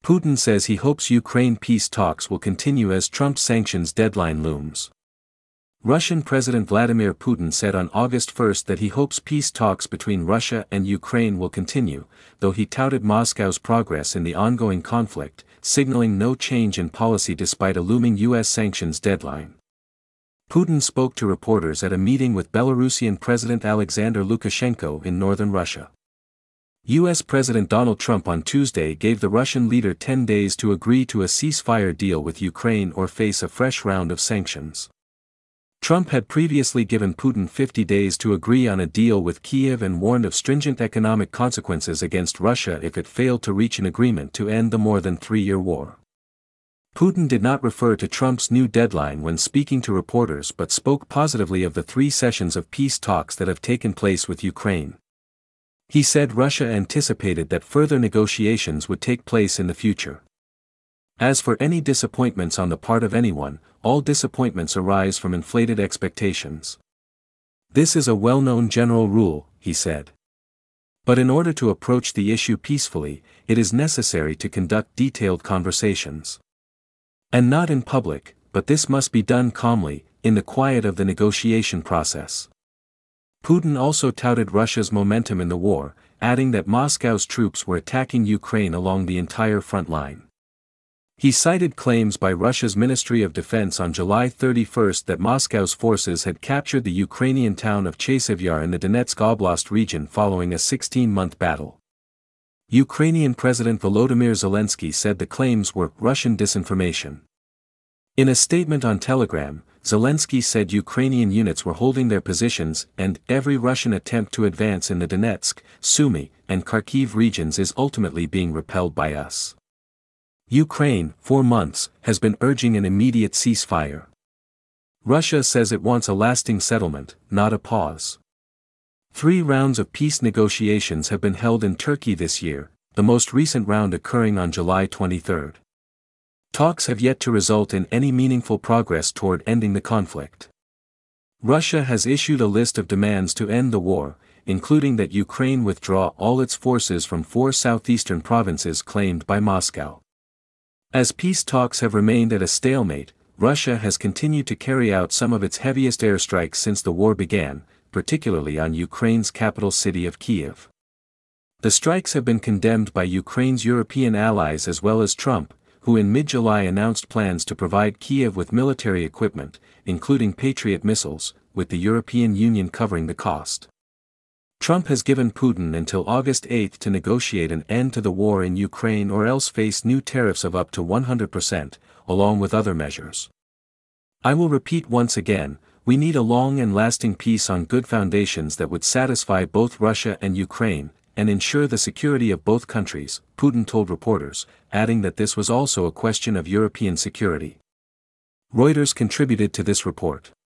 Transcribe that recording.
Putin says he hopes Ukraine peace talks will continue as Trump's sanctions deadline looms. Russian President Vladimir Putin said on August 1 that he hopes peace talks between Russia and Ukraine will continue, though he touted Moscow's progress in the ongoing conflict, signaling no change in policy despite a looming U.S. sanctions deadline. Putin spoke to reporters at a meeting with Belarusian President Alexander Lukashenko in northern Russia. U.S. President Donald Trump on Tuesday gave the Russian leader 10 days to agree to a ceasefire deal with Ukraine or face a fresh round of sanctions. Trump had previously given Putin 50 days to agree on a deal with Kyiv and warned of stringent economic consequences against Russia if it failed to reach an agreement to end the more than three-year war. Putin did not refer to Trump's new deadline when speaking to reporters but spoke positively of the 3 sessions of peace talks that have taken place with Ukraine. He said Russia anticipated that further negotiations would take place in the future. As for any disappointments on the part of anyone, all disappointments arise from inflated expectations. This is a well-known general rule, he said. But in order to approach the issue peacefully, it is necessary to conduct detailed conversations. And not in public, but this must be done calmly, in the quiet of the negotiation process. Putin also touted Russia's momentum in the war, adding that Moscow's troops were attacking Ukraine along the entire front line. He cited claims by Russia's Ministry of Defense on July 31 that Moscow's forces had captured the Ukrainian town of Chasiv Yar in the Donetsk Oblast region following a 16-month battle. Ukrainian President Volodymyr Zelensky said the claims were Russian disinformation. In a statement on Telegram, Zelensky said Ukrainian units were holding their positions and every Russian attempt to advance in the Donetsk, Sumy, and Kharkiv regions is ultimately being repelled by us. Ukraine, for months, has been urging an immediate ceasefire. Russia says it wants a lasting settlement, not a pause. 3 rounds of peace negotiations have been held in Turkey this year, the most recent round occurring on July 23. Talks have yet to result in any meaningful progress toward ending the conflict. Russia has issued a list of demands to end the war, including that Ukraine withdraw all its forces from 4 southeastern provinces claimed by Moscow. As peace talks have remained at a stalemate, Russia has continued to carry out some of its heaviest airstrikes since the war began, particularly on Ukraine's capital city of Kyiv. The strikes have been condemned by Ukraine's European allies as well as Trump, who in mid-July announced plans to provide Kyiv with military equipment, including Patriot missiles, with the European Union covering the cost. Trump has given Putin until August 8 to negotiate an end to the war in Ukraine or else face new tariffs of up to 100%, along with other measures. I will repeat once again, we need a long and lasting peace on good foundations that would satisfy both Russia and Ukraine, and ensure the security of both countries, Putin told reporters, adding that this was also a question of European security. Reuters contributed to this report.